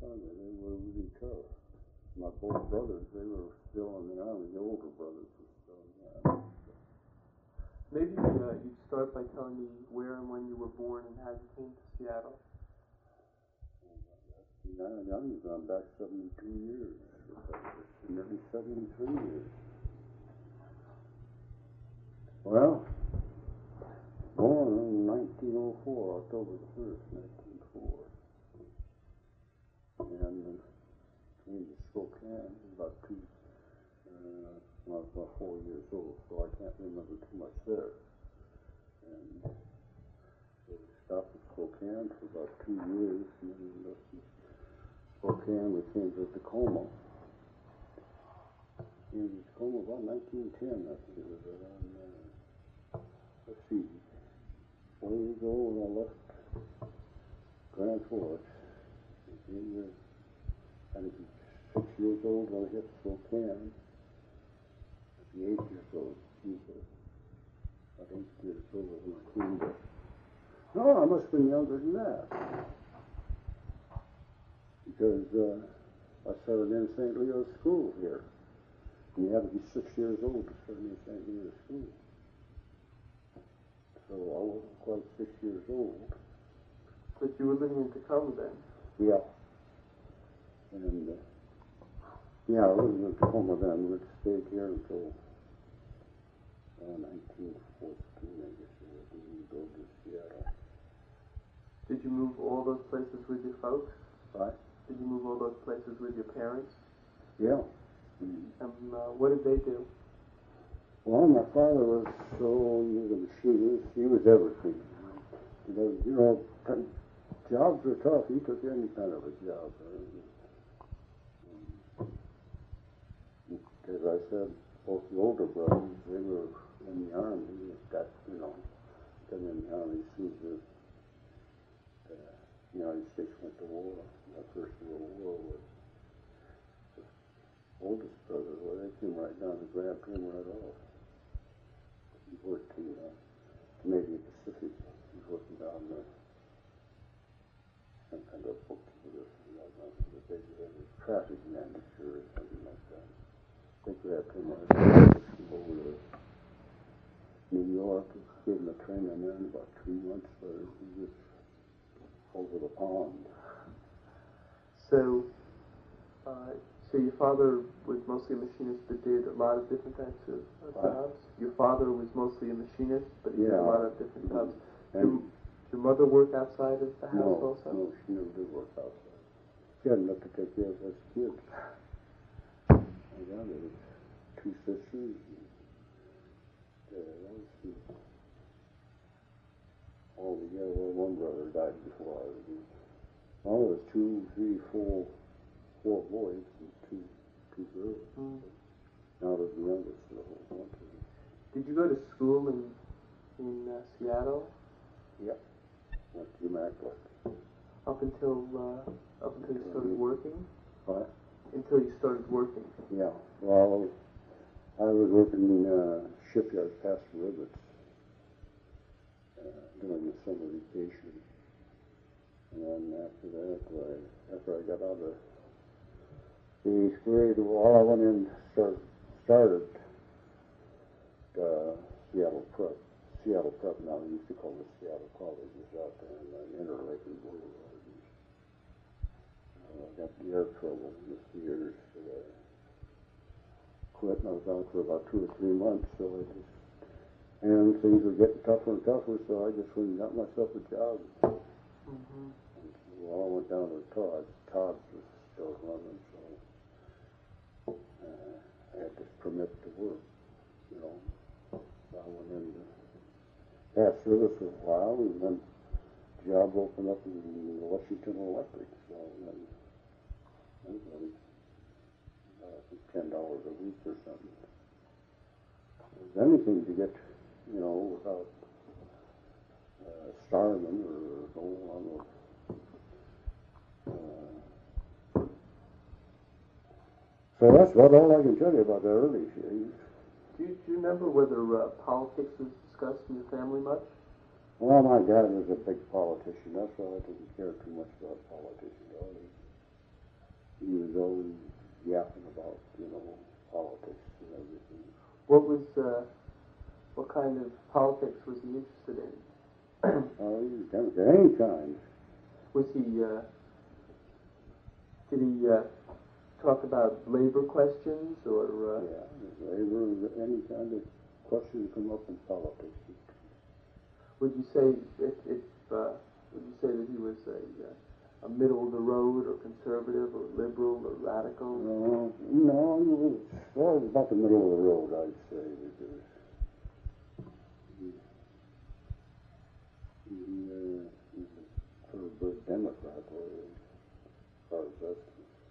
Army. They were really tough. My both brothers, they were still in the Army. The older brothers were still in the Army. Maybe you'd start by telling me where and when you were born and how you came to Seattle. I'm gone back 72 years, nearly 73 years. Well, born in 1904, October the 1st, 1904. And came to Spokane about when I was about 4 years old, so I can't remember too much there. And so we stopped in Spokane for about 2 years, and then we left Spokane, we came to Tacoma. In Tacoma about 1910, I think it was around, let's see, 4 years old when I left Grand Forks. I came here, I was 6 years old when I hit Spokane. I'd be 8 years old. About 8 years old when I came to. No, I must have been younger than that. Because I started in St. Leo's school here. And you had to be 6 years old to start in St. Leo's school. So I wasn't quite 6 years old. But you were living in Tacoma then? Yeah. And yeah, I lived in Tacoma then. We'd stayed here until 1914, I guess it was, when we go to Seattle. Did you move all those places with your folks? Right. Did you move all those places with your parents? Yeah. Mm-hmm. And what did they do? Well, my father was he was a machinist. He was everything. You know, jobs were tough. He took any kind of a job. As I said, both the older brothers, they were in the Army. Got in the Army as soon as the United States went to war. The First World War was the oldest brother. Well, they came right down and grabbed him right off. He worked in Canadian Pacific. He was working down there. Some kind of bookkeeper, the big traffic manager or something like that. They grabbed him right over to New York, gave him a training there in about 3 months later. He was over the pond. So your father was mostly a machinist, but did a lot of different types of jobs? Your father was mostly a machinist, but he did a lot of different jobs. Did your mother work outside of the house also? No, she never did work outside. She had enough to take care of us kids. Yeah, there was 2 sisters. All together, well, 1 brother died before I was born. Well, there was 2, 3, 4 boys and two girls. Mm. Now there's the youngest of the whole bunch of them. Did you go to school in Seattle? Yep. Went to UMass. Up until you started working? What? Until you started working? Yeah. Well, I was working in shipyards past the rivets during the summer vacation. And then after that, after I got out of the 8th grade, well, I went in, started Seattle Prep. Seattle Prep now, they used to call it Seattle College, was out there in Interlake and Boulevard. I got the air trouble this year, so I quit, and I was out for about 2 or 3 months, and things were getting tougher and tougher, so I just went and got myself a job. Mm-hmm. Well, I went down to Todd's. Todd's was still running, so I had this permit to work, you know. So I went in to have service for a while, and then the job opened up in Washington Electric, so then I was $10 a week or something. It was anything to get, you know, without starving or going on with. So that's about all I can tell you about the early days. Do you remember whether politics was discussed in your family much? Well, my dad was a big politician. That's why I didn't care too much about politics. he was always yapping about, politics and everything. What kind of politics was he interested in? Oh, he was Democrat, any kind. Was he, did he talk about labor questions or? Yeah, labor, any kind of question come up in politics. Would you say would you say that he was a middle of the road or conservative or liberal or radical? No, he was about the middle of the road, I'd say, because he's a thoroughbred Democrat, as far as that's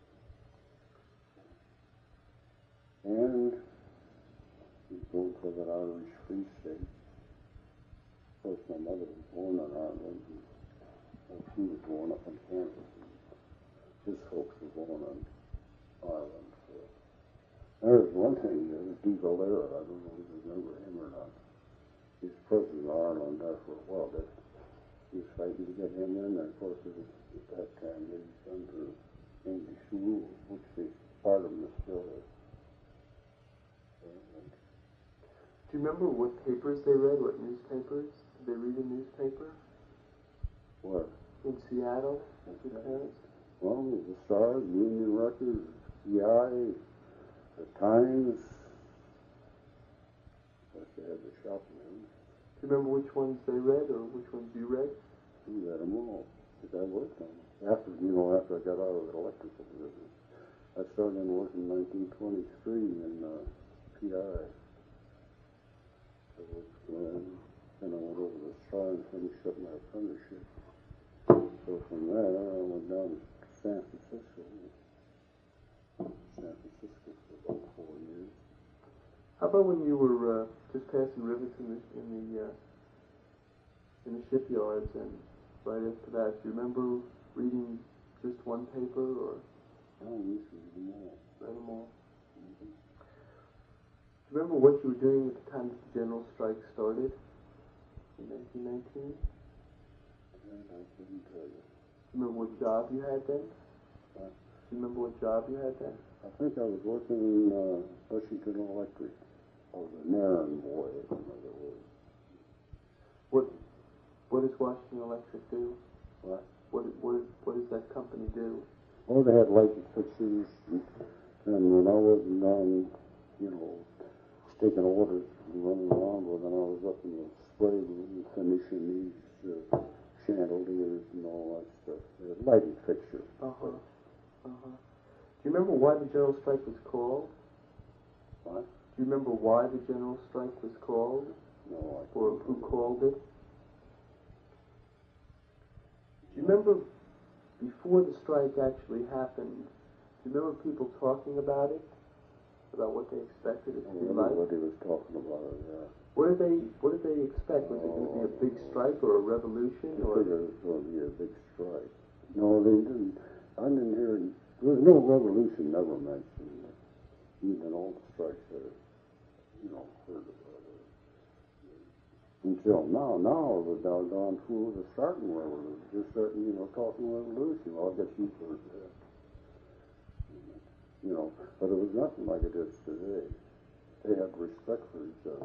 concerned. And he's going for that Irish Free State. Of course, my mother was born in Ireland, and she was born up in Kansas. His folks were born in Ireland. So. There's one thing, De Valera, I don't know if you remember him or not. He was president of Ireland there for a while. He was fighting to get him in, and of course, at that time, they was under English rule, which part of them is still is. Do you remember what papers they read, what newspapers? Did they read a newspaper? Where? In Seattle, your parents? Well, the Star, the Union Record, the PI, the Times. Of course, they had the shopping rooms. Do you remember which ones they read or which ones you read? We read them all, because I worked on them. After I got out of the electrical business. I started working in 1923 in PI. Then I went over to the Star and finished up my apprenticeship. So from there, I went down to San Francisco for about 4 years. How about when you were just passing rivets in the shipyards, and right after that, do you remember reading just one paper or? No, we used to read them all. Read them all. Mm-hmm. Do you remember what you were doing at the time that the general strike started in 1919? I couldn't tell you. Do you remember what job you had then? Do you remember what job you had then? I think I was working in Washington Electric. I was an errand boy, in other words. What does Washington Electric do? What? What does that company do? Oh, they had lighting fixtures, and when I wasn't on, taking orders and running around, well, then I was up in the spray room finishing these chandeliers and all that stuff. Lighting fixtures. Uh-huh. Uh-huh. Do you remember why the general strike was called? What? Do you remember why the general strike was called? No, I can't. Or who called it? Do you remember before the strike actually happened, do you remember people talking about it? About what they expected it to be like? Everybody was talking about it, yeah. What did they expect? Was it going to be a big strike or a revolution? I figured it was going to be a big strike. No, they didn't. I didn't hear. There was no revolution never mentioned. Even all the strikes that heard about it. Until now. Now the doggone fools are starting revolution. They're starting, talking revolution. Well, I guess you've heard that. But it was nothing like it is today. They had respect for each other.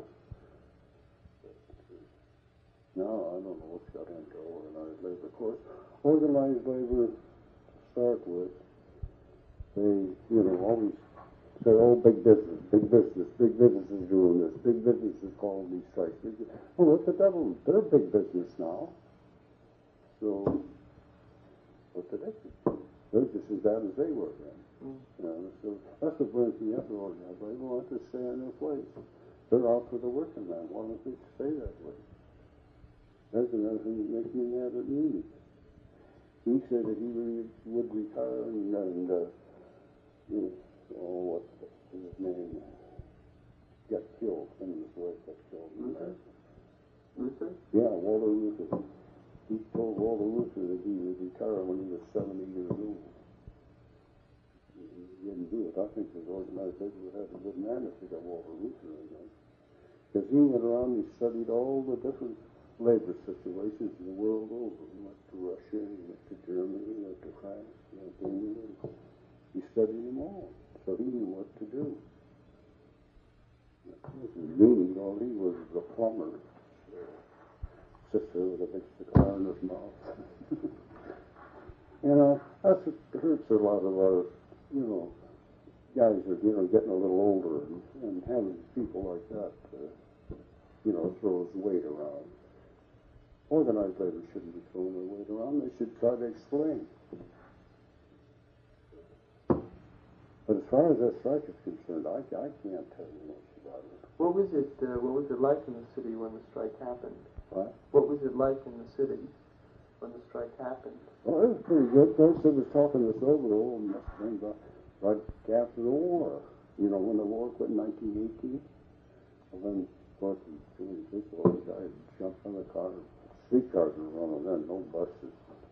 Now, I don't know what's got into organized labor. Of course, organized labor, to start with, they, always say, oh, big business is doing this, big business is calling these strikes. Well, what the devil? They're big business now. So, what did they do? They're just as bad as they were then. So that's what brings me up to organized labor. They want to stay in their place. They're out for the working man. Why don't they stay that way? That's another thing that makes me mad at Mooney. He said that he would retire and what's his name? Got killed. Him and his wife got killed. Luther? Yeah, Walter Luther. He told Walter Luther that he would retire when he was 70 years old. He didn't do it. I think his organized labor would have a good man if they got Walter Luther in there. Because he went around and studied all the different labor situations in the world over. He went to Russia, he went to Germany, he went to France, he went to England. He so he knew what to do. It wasn't me, all he was the plumber. Sister would have fixed the car in his mouth. You know, that's what hurts a lot of our, you know, guys are, you know, getting a little older and having people like that, you know, throws weight around. Organized labor shouldn't be throwing their weight around. They should try to explain. But as far as that strike is concerned, I can't tell you much about it. What was it like in the city when the strike happened? What? What was it like in the city when the strike happened? Well, it was pretty good. Folks, I was talking this over, must have been about right after the war. You know, when the war quit in 1918. Well, then, of course, in 1946, all the guys jumped on the car. Streetcars were running then, no buses.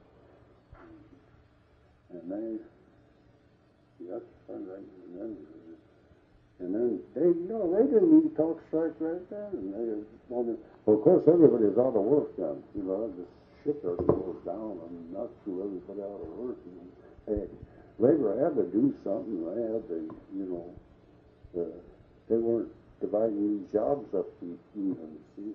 And they, that's right, and then they, you know, they didn't even talk strike right then. And they, well, of course, everybody was out of work then. You know, the shipyard was down and not threw everybody out of work. And hey, labor had to do something. They had to, you know, they weren't dividing these jobs up even. See,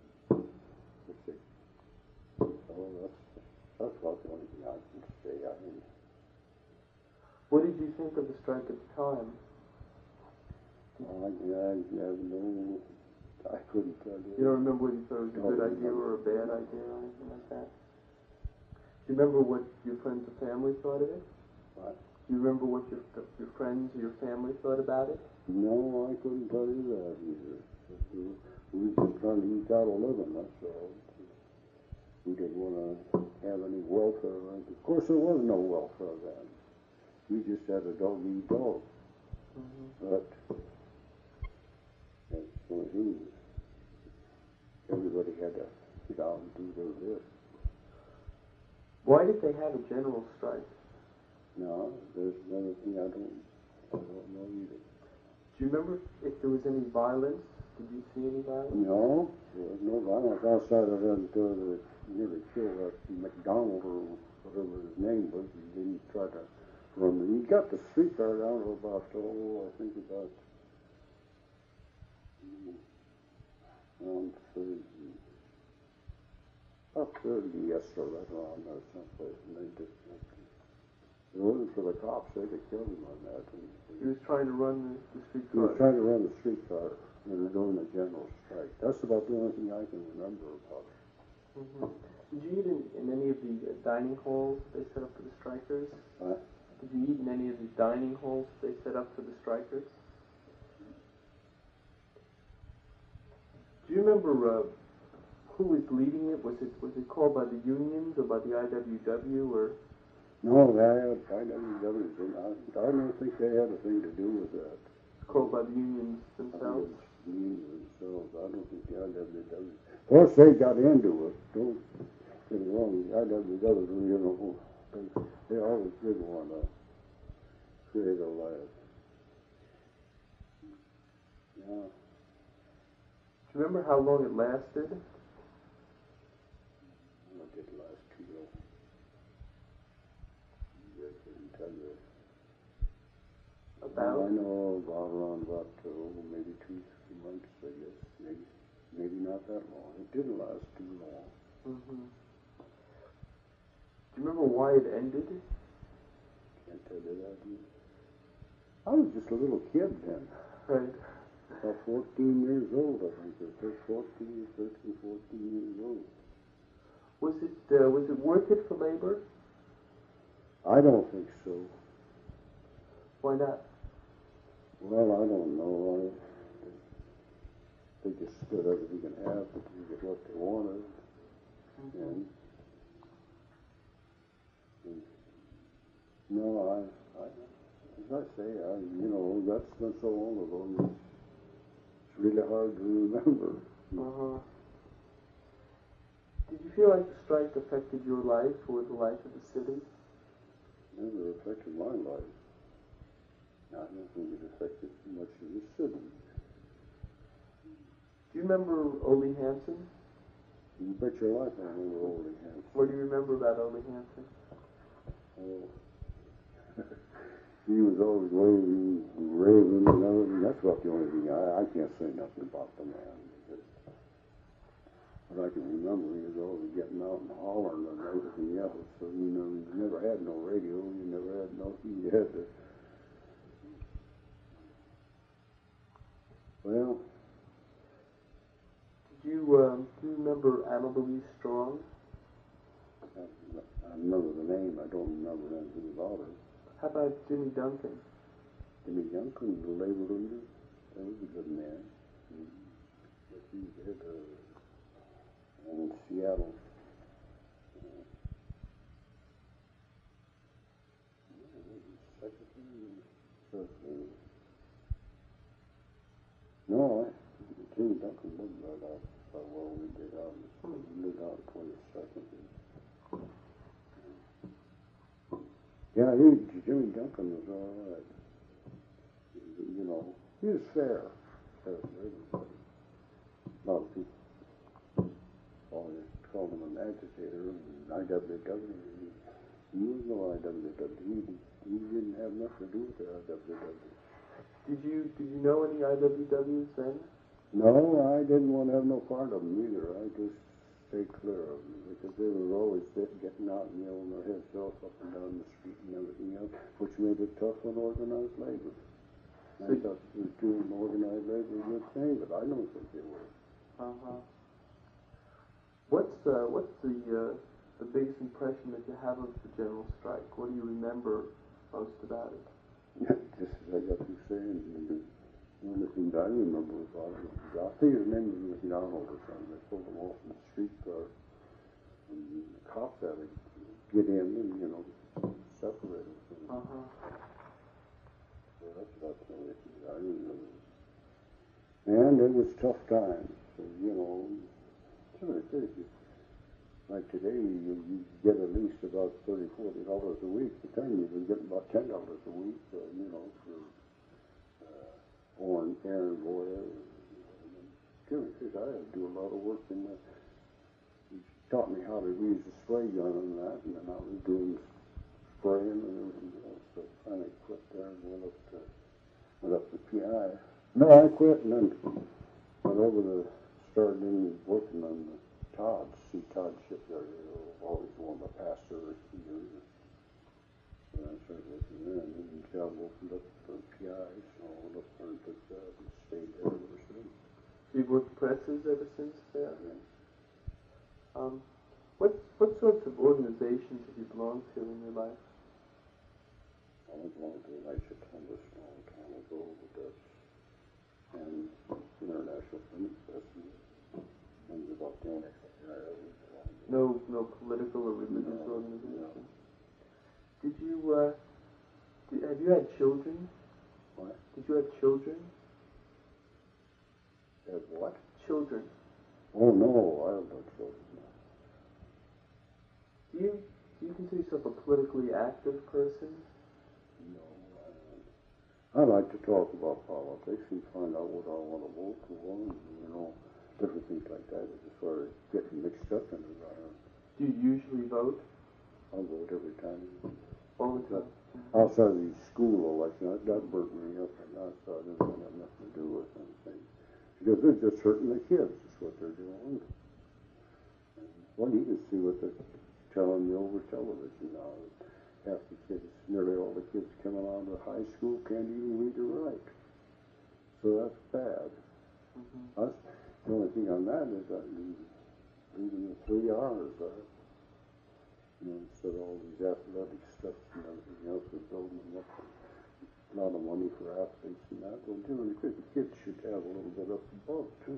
oh, that's about the only thing I can say. I mean, what did you think of the strike at the time? I couldn't tell you. You don't remember whether you thought it was a good idea or a bad idea or anything like that? Do you remember what your friends or family thought of it? What? Do you remember what your friends or your family thought about it? No, I couldn't tell you that either. We were just trying to eke out a living, that's all. We didn't want to have any welfare. Of course, there was no welfare then. We just had a dog-eat-dog. Mm-hmm. But that's what it is. Everybody had to get out and do their bit. Why did they have a general strike? No, there's another thing I don't know either. Do you remember if there was any violence? Did you see any violence? No, there was no violence outside of that until they nearly killed that McDonald or whatever his name was. He didn't try to run. He got the streetcar down to about, I think about around 30. About 30, yes, sir, right around there someplace. And they just, if it wasn't for the cops, they'd have killed him on that. He was trying to run the streetcar. He was trying to run the streetcar and during the general strike. That's about the only thing I can remember about it. Mm-hmm. Did you eat in any of the dining halls they set up for the strikers? Did you eat in any of the dining halls they set up for the strikers? Do you remember who was leading it? Was it called by the unions or by the IWW or? No, the IWW didn't. I don't think they had a thing to do with that. It's called by the unions themselves? The unions themselves. I don't think the IWW. Of course, they got into it. Don't get me wrong. The IWW, you know, they always did want to create a laugh. Yeah. Do you remember how long it lasted? Well, it didn't last too long. I couldn't tell you. About? I know around maybe 2-3 months, I guess. Maybe not that long. It didn't last too long. Mm-hmm. Do you remember why it ended? Can't tell you that either. I was just a little kid then. Right. About 14 years old, I think. Or 13, 14 years old. Was it worth it for labor? I don't think so. Why not? Well, I don't know. They just stood everything in half to get what they wanted. Mm-hmm. And no, as I say, you know, that's been so long ago. It's really hard to remember. Uh-huh. Did you feel like the strike affected your life or the life of the city? Never affected my life. I don't think it affected much of the city. Do you remember Ole Hansen? You bet your life I remember Ole Hansen. What do you remember about Ole Hansen? Oh, he was always waving, raving, and everything. That's about the only thing. I can't say nothing about the man. But I can remember he was always getting out and hollering and everything else. So, you know, you never had no radio. You never had no, you had to, well. Do you remember Amalie Strong? I remember the name. I don't remember anything about her. How about Jimmy Duncan? Jimmy Duncan, the labor leader. That was a good man. He had in Seattle. No, Jimmy Duncan lived right out by where we did out. He lived out in 22nd. Yeah, Jimmy Duncan was all right. You know, he was fair. Fair to everybody. A lot of people always called him an agitator and IWW. He was no IWW. He didn't have nothing to do with the IWW. Did you know any IWWs then? No, I didn't want to have no part of them either. I just stayed clear of them because they were always getting out and yelling their heads off up and down the street and everything else, which made it tough on organized labor. I thought they were doing organized labor a good thing, but I don't think they were. What's the biggest impression that you have of the general strike? What do you remember most about it? Just as I got through saying, the only thing that I remember about it was, I think his name was McDonald or something. They pulled him off in the streetcar, and the cops had to get in and, you know, separate him. So that's about the only thing I remember. And it was tough times. So, you know, like today, you get at least about $30, $40 a week. At the time, you were getting about $10 a week, you know, for errand boy. I had to do a lot of work in the. He taught me how to use the spray gun and that, and then I was doing spraying and everything else. So I finally quit there and went up to PI. No, I quit and then went over to started in working on the Todd's shipyard. Always one of my pastors here. And I started working there, and then the job opened up for PI, so I went up there and took that and stayed there ever since. You've worked presses ever since there? Yeah. What sorts of organizations have you belonged to in your life? I belonged to the Knights of Columbus a long time ago, but that's and International Film Festival. And about the only thing I ever belonged to. No political or religious organization? No. Did you, have you had children? What? Did you have children? Have what? Children. Oh, no, I have no children. Do you consider yourself a politically active person? No, I like to talk about politics and find out what I want to vote for, and, you know, different things like that. As far as getting mixed up in it, do you usually vote? I vote every time. All the time? Outside of the school election, that burnt me up, and I thought it didn't have nothing to do with anything. Because they're just hurting the kids, is what they're doing. And, well, you can see what they're telling you over television now. Half the kids, nearly all the kids coming out of high school can't even read or write. So that's bad. That's, the only thing on that is that reading the 3 R's, you know, instead of all these athletic stuff and everything else, we're building them up a lot of money for athletes and that. Well, generally, the kids should have a little bit up above, too.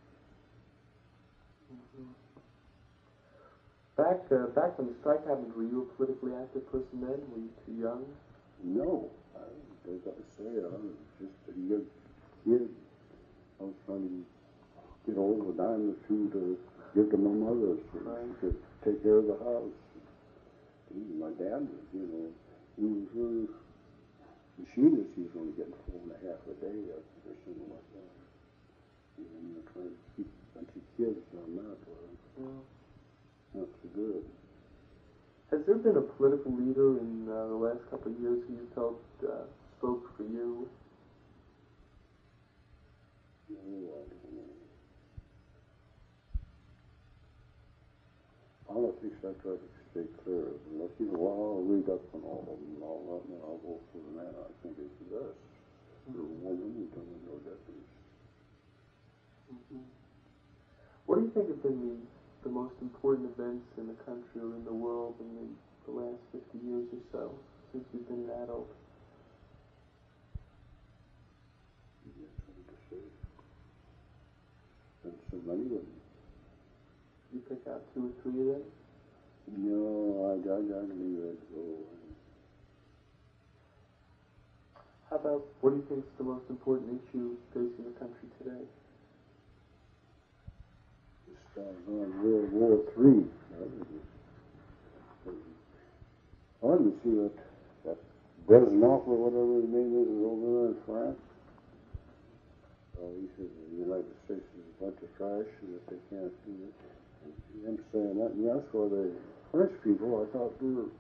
Back when the strike happened, were you a politically active person then? Were you too young? No. As I say, I was just a young kid. I was trying to get over a dime or two to give to my mother so she could take care of the house. My dad was, you know, he was her machinist. He was only getting $4.50 a day or something like that. And you're trying to keep a bunch of kids on that. Not so good. Has there been a political leader in the last couple of years who you felt subjects I try to stay clear of. And if you know, I'll read up on all of them and all that, and then I'll go for the man I think is the best. For a woman, you don't know difference. What do you think have been the most important events in the country or in the world in the last 50 years or so, since you've been an adult? Yes, hard to say. And so many of them. You pick out 2 or 3 of them? No, I leave it go. How about, what do you think is the most important issue facing the country today? World War III. I didn't see that Brezhnev or whatever his name is over there in France. He says the United States is a bunch of trash and that they can't do it. And him saying that, and that's why the French people, I thought, were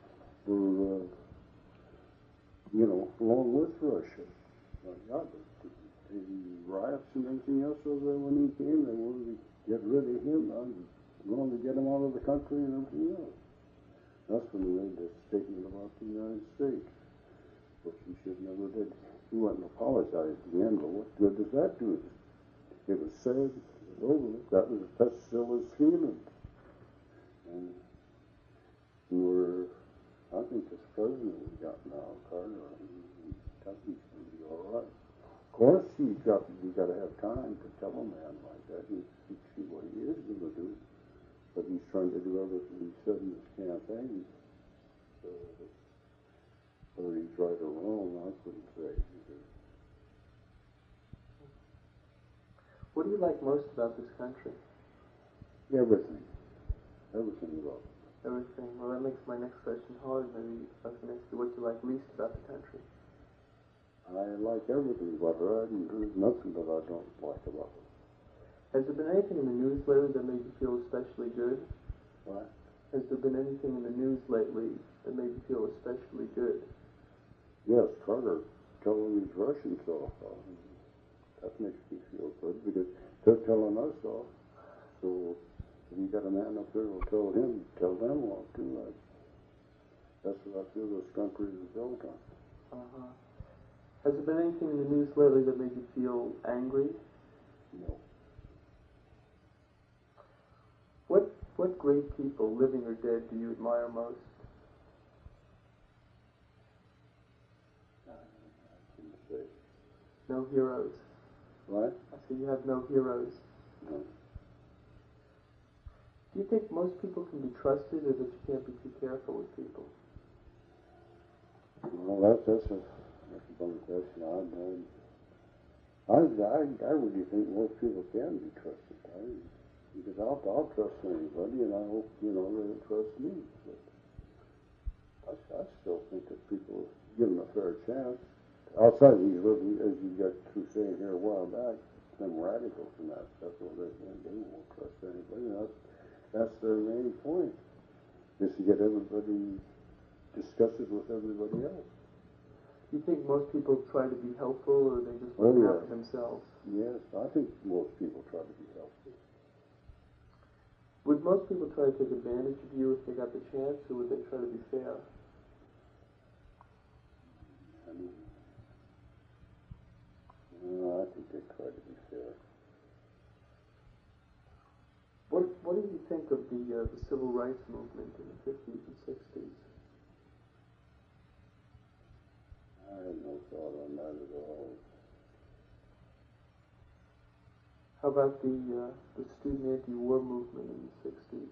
along with Russia. Yeah, the riots and everything else over there when he came, they wanted to get rid of him. I wanted to get him out of the country and everything else. That's when he made this statement about the United States, which he should never did. He went and apologized at the end, but what good does that do? It was said, it was over with. That's still his feelings. And I think this president we got now, Carter, he's going to be all right. Of course, you got to have time to tell a man like that. You see what he is going to do. But he's trying to do everything he said in his campaign. So, whether he's right or wrong, I couldn't say. What do you like most about this country? Everything. Everything about it. Everything. Well, that makes my next question hard. Maybe I was going to ask you what you like least about the country. I like everything about it. There's nothing that I don't like about it. Has there been anything in the news lately that made you feel especially good? What? Has there been anything in the news lately that made you feel especially good? Yes, Carter telling these Russians off. That makes me feel good because they're telling us off. So if you got a man up there who'll tell them off too. That's what I feel this country is built on. Has there been anything in the news lately that made you feel angry? No. What great people, living or dead, do you admire most? I couldn't say. No heroes. What? I say you have no heroes. No. Do you think most people can be trusted, or that you can't be too careful with people? Well, that's a dumb question. I really think most people can be trusted. Because I'll trust anybody, and I hope they'll trust me. But I still think that people give them a fair chance. Outside these, as you got through saying here a while back, them radicals and that stuff, well, they won't trust anybody. That's their main point, is to get everybody discuss it with everybody else. Do you think most people try to be helpful, or they just look out for themselves? Yes, I think most people try to be helpful. Would most people try to take advantage of you if they got the chance, or would they try to be fair? I think they try to be fair. What do you think of the civil rights movement in the 50s and 60s? I have no thought on that at all. How about the student anti-war movement in the 60s?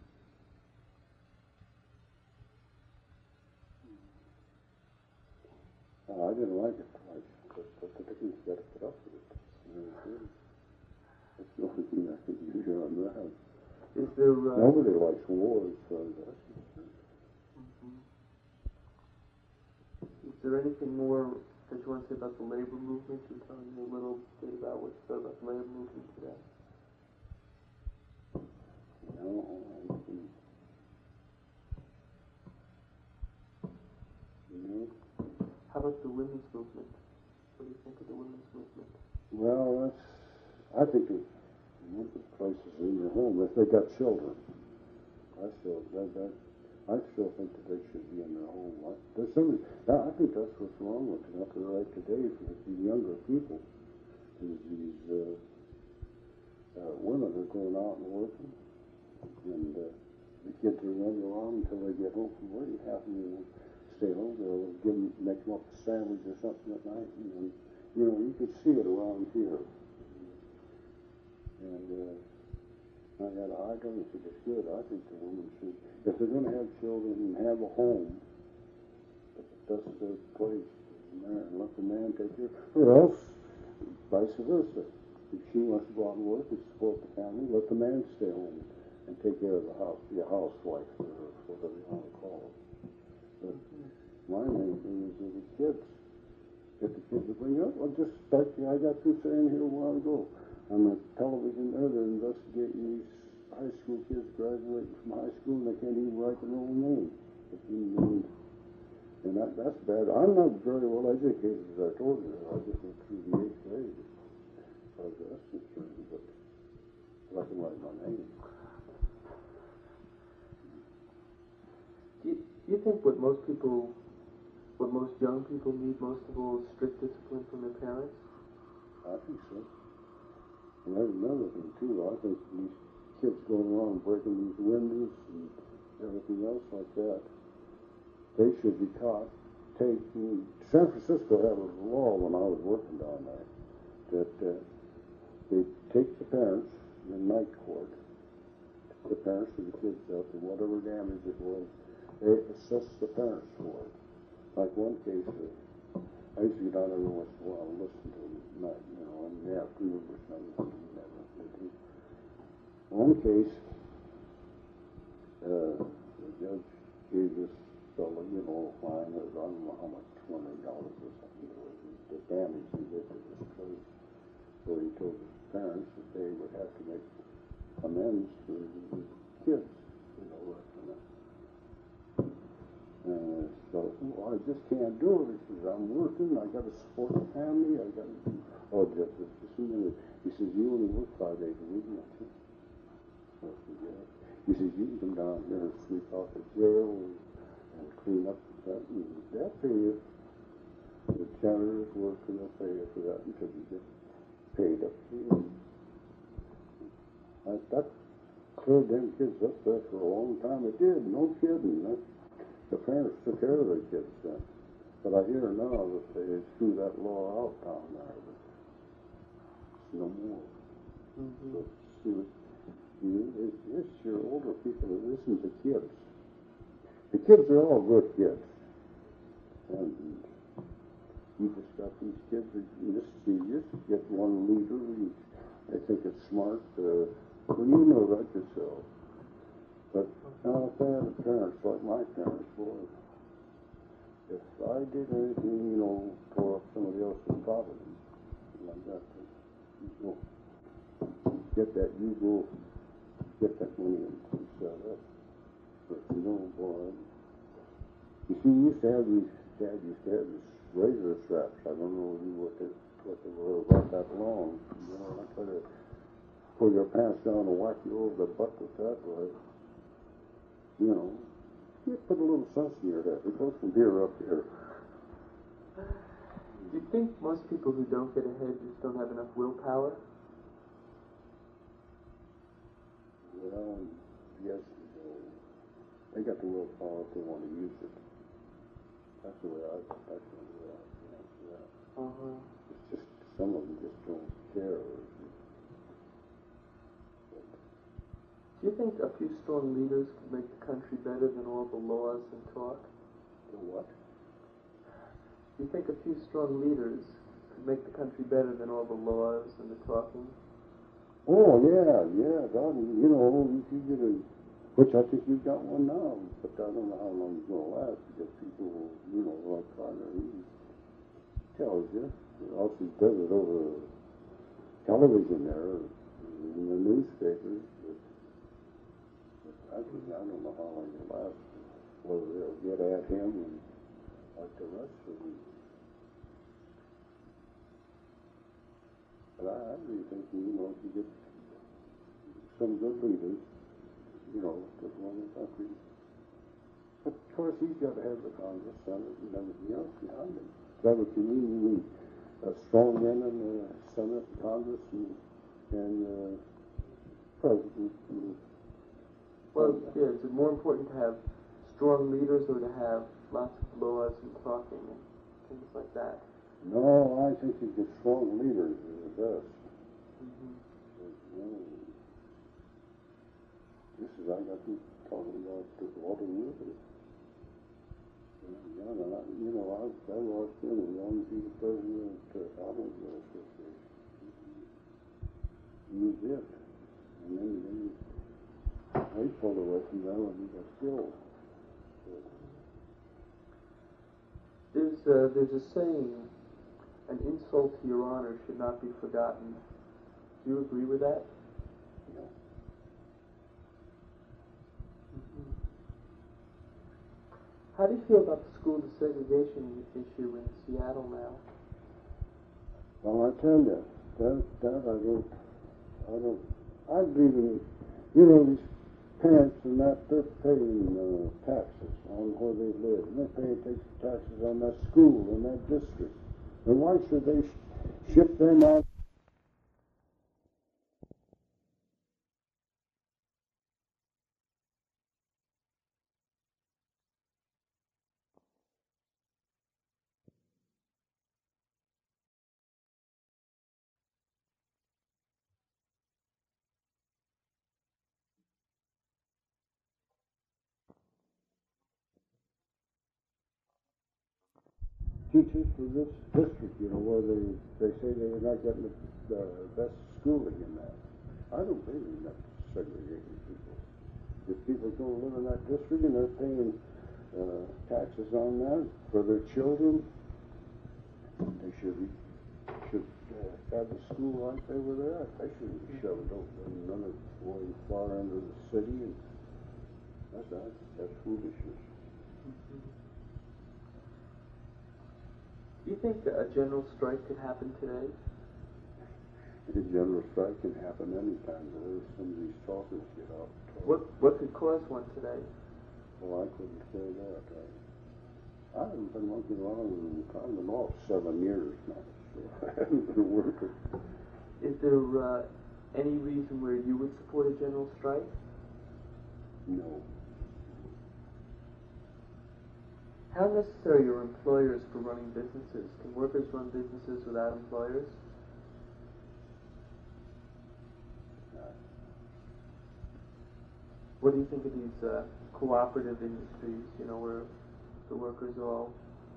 I didn't like it much, but the thing's got to put up with it. That's the only thing I can use on that. Is there... Nobody likes war as far as that's concerned. Is there anything more that you want to say about the labor movement? You were telling me a little bit about what you thought about the labor movement today. No, How about the women's movement? What do you think of the women's movement? Well, I think it would be places in your home if they got children. I still think that they should be in their home. There's somebody. I think that's what's wrong with it. Up to right today, for the younger people, is these women are going out and working, and the kids are running around until they get home from work. Half of them will stay home. They'll make them up a sandwich or something at night, and then, you can see it around here. And I don't think it's good. I think the woman should, if they're going to have children and have a home, that's their place. And let the man take care. Or else, vice versa. If she wants to go out and work and support the family, let the man stay home and take care of the house, be a housewife or whatever you want to call it. But my main thing is the kids. Get the kids to bring up. Well, just like I got through saying here a while ago. On the television there, they're investigating these high school kids graduating from high school and they can't even write their own name. And that's bad. I'm not very well educated, as I told you. I just went through the 8th grade as far as that's concerned, but I can write my name. Do you think what most young people need most of all is strict discipline from their parents? I think so. And there's another thing, too. I think these kids going around breaking these windows and everything else like that, they should be caught. San Francisco had a law when I was working down there that they take the parents in night court, the parents of the kids up, and whatever damage it was, they assess the parents for it. Like one case, I used to get down every once in a while and listen to them at night, in the afternoon or something. One case, the judge gave this fellow, a fine of, I don't know how much, $200 or something, the damage he did to this place. So he told his parents that they would have to make amends for the kids, so I just can't do it. He says, I'm working, I got to support the family, I got to do, Judge, just a minute. He says, you only work 5 days a week, don't you? He says, you can come down here and sweep out the jail and clean up that, and they'll pay you. The janitor's work, and they'll pay you for that until you get paid up to you. That cleared them kids up there for a long time. It did, no kidding. The parents took care of their kids then. But I hear now that they threw that law out down there. But it's no more. Mm-hmm. So, it's your older people that listen to kids. The kids are all good kids. And you just got these kids that you just get one leader. They think it's smart. Well, you know that yourself. But now if I had parents like my parents, boy, if I did anything, tore up somebody else's property, like that, you go get that money and sell that. But boy, you see, Dad used to have these razor straps. I don't know what they were about that long. I try to pull your pants down and whack you over the butt with that, but you put a little sense in your head. It goes from here up here. Do you think most people who don't get ahead just don't have enough willpower? Well, yes, they got the willpower if they want to use it. That's the way I answer that. Uh-huh. It's just some of them just don't care. Do you think a few strong leaders could make the country better than all the laws and talk? The what? Do you think a few strong leaders could make the country better than all the laws and the talking? Oh, yeah, God, if you get which I think you've got one now, but I don't know how long it's going to last, because people, like Carter, he tells you, also he does it over television there, in the newspapers, but I don't know how long it'll last, whether they'll get at him and like the rest of them. But I really think, if you get some good leaders, you know, to run the country. But of course, he's got to have the Congress, Senate, and everything else behind him. Is that what you mean? You need a strong man in the Senate, Congress, and president. Well, yeah, is it more important to have strong leaders or to have lots of laws and talking and things like that? No, I think you get strong leaders are the best. This is, I got you talking about Walter Woodward. Yeah, you know, I watched him as long as he was president of the Automobile Association. He was it. And then they pulled away from that when he got killed. There's a saying, an insult to your honor should not be forgotten. Do you agree with that? No. How do you feel about the school desegregation issue in Seattle now? Well, I tell you, I believe in, you know, these parents and that, they're paying taxes on where they live, and they're paying taxes on that school and that district. And why should they ship them out? Teachers for this district, you know, where they say they're not getting the best schooling in that. I don't believe in that segregating people. If people don't live in that district and they're paying taxes on that for their children, they should have the school right there where they're at. They shouldn't be shoved over and none of going far into the city, and that's foolishness. Do you think a general strike could happen today? A general strike can happen anytime some of these talkers get out. What could cause one today? Well, I couldn't say that. I haven't been working around in Congress all 7 years now, so I haven't been working. Is there any reason where you would support a general strike? No. How necessary are employers for running businesses? Can workers run businesses without employers? What do you think of these cooperative industries, you know, where the workers all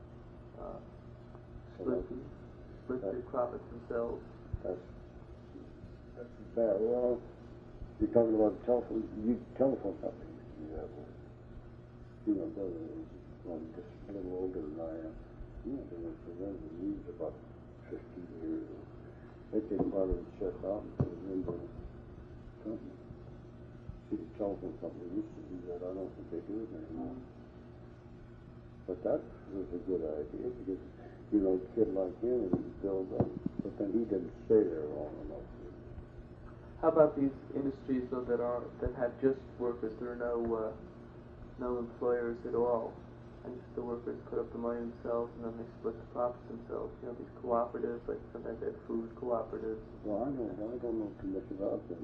split the profits themselves? That's bad. Well, you're talking about telephone companies. You know, brother is just a little older than I am. You know, they were prevented news about 15 years ago. They take part of the check out and put it into the company. See, the telephone company used to do that. I don't think they do it anymore. But that was a good idea because, you know, a kid like him would build up. But then he didn't stay there long enough. How about these industries though that have just workers? There are no employers at all, and the workers put up the money themselves and then they split the profits themselves. You know, these cooperatives, like sometimes they have food cooperatives. Well, I don't know too much about them.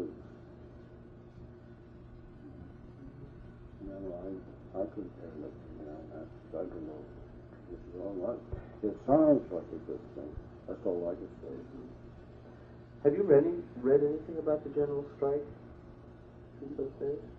I couldn't care nothing on that. I don't know what's wrong. It sounds like a good thing. That's all I can say. Have you read anything about the general strike since those days?